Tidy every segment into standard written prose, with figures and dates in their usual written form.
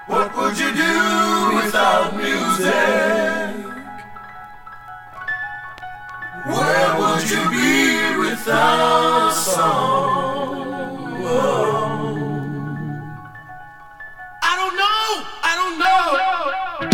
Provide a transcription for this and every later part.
What would you do without music? Where would you be without a song? Whoa. I don't know. I don't know.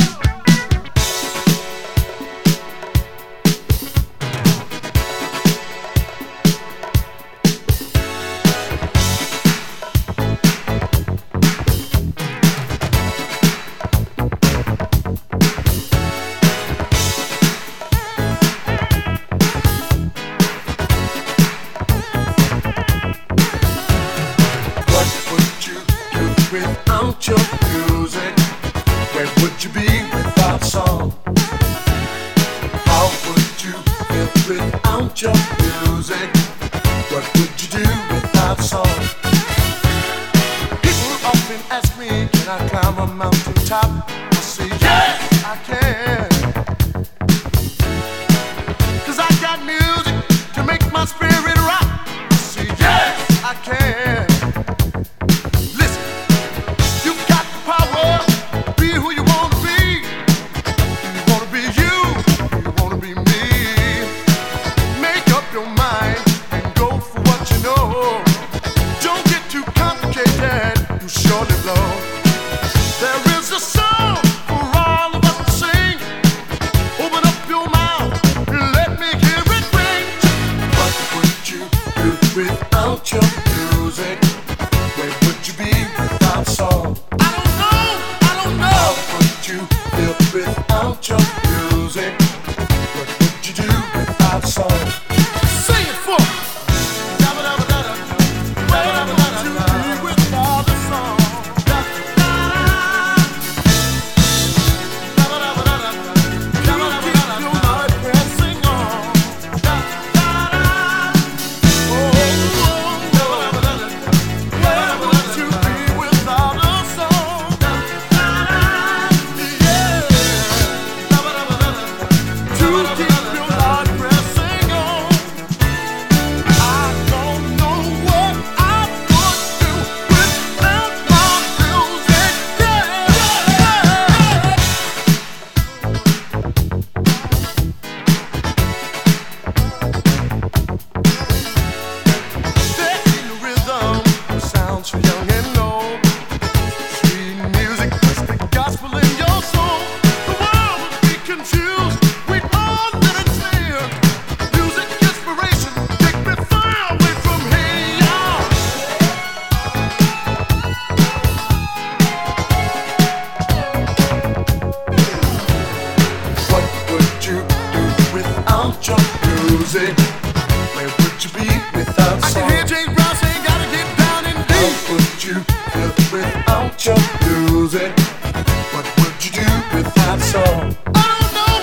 Without your music, where would you be without song? How would you feel without your music? What would you do without song? People often ask me, can I climb a mountain top? I say, yes, I can. 'Cause I got music to make my spirit rock. I say, yes, I can. Without your music, where would you be without song? I don't know. How would you feel without your music? What would you do without song? Sing it for me. Where would you be without a song? Where would you be without song? I can hear James Brown saying, gotta get down and deep. How would you feel without your music? What would you do without song? I don't know.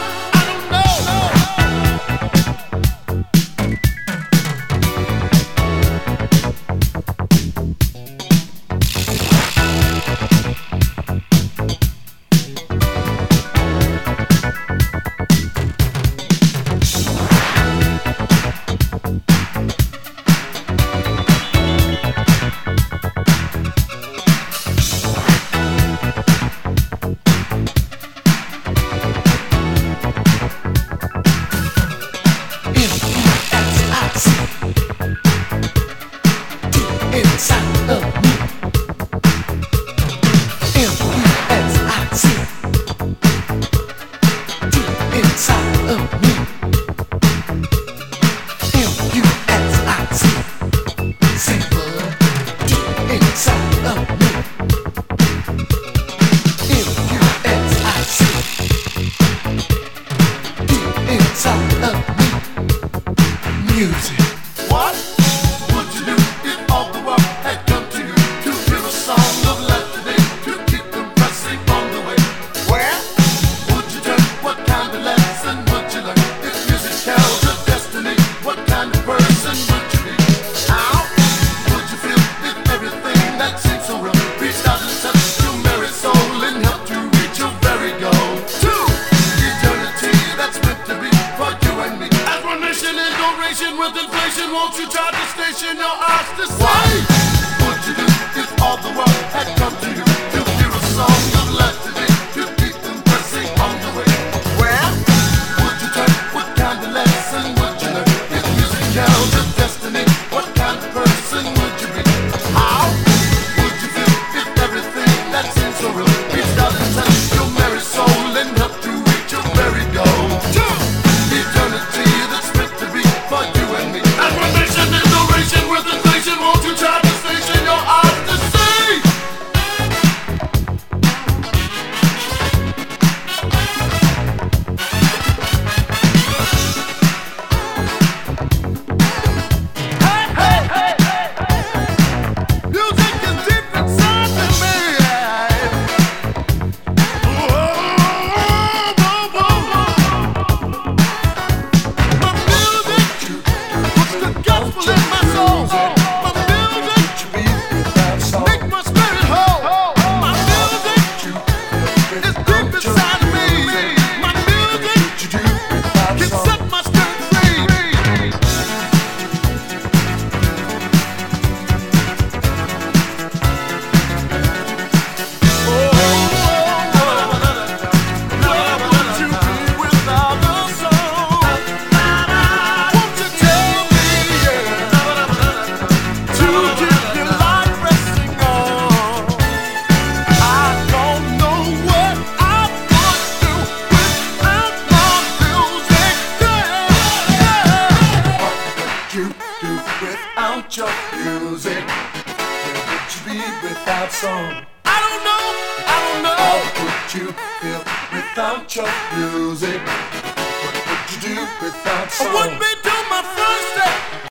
without your music? Where would you be without song? I don't know. How would you feel without your music? What would you do without song? I wouldn't be doing my first step.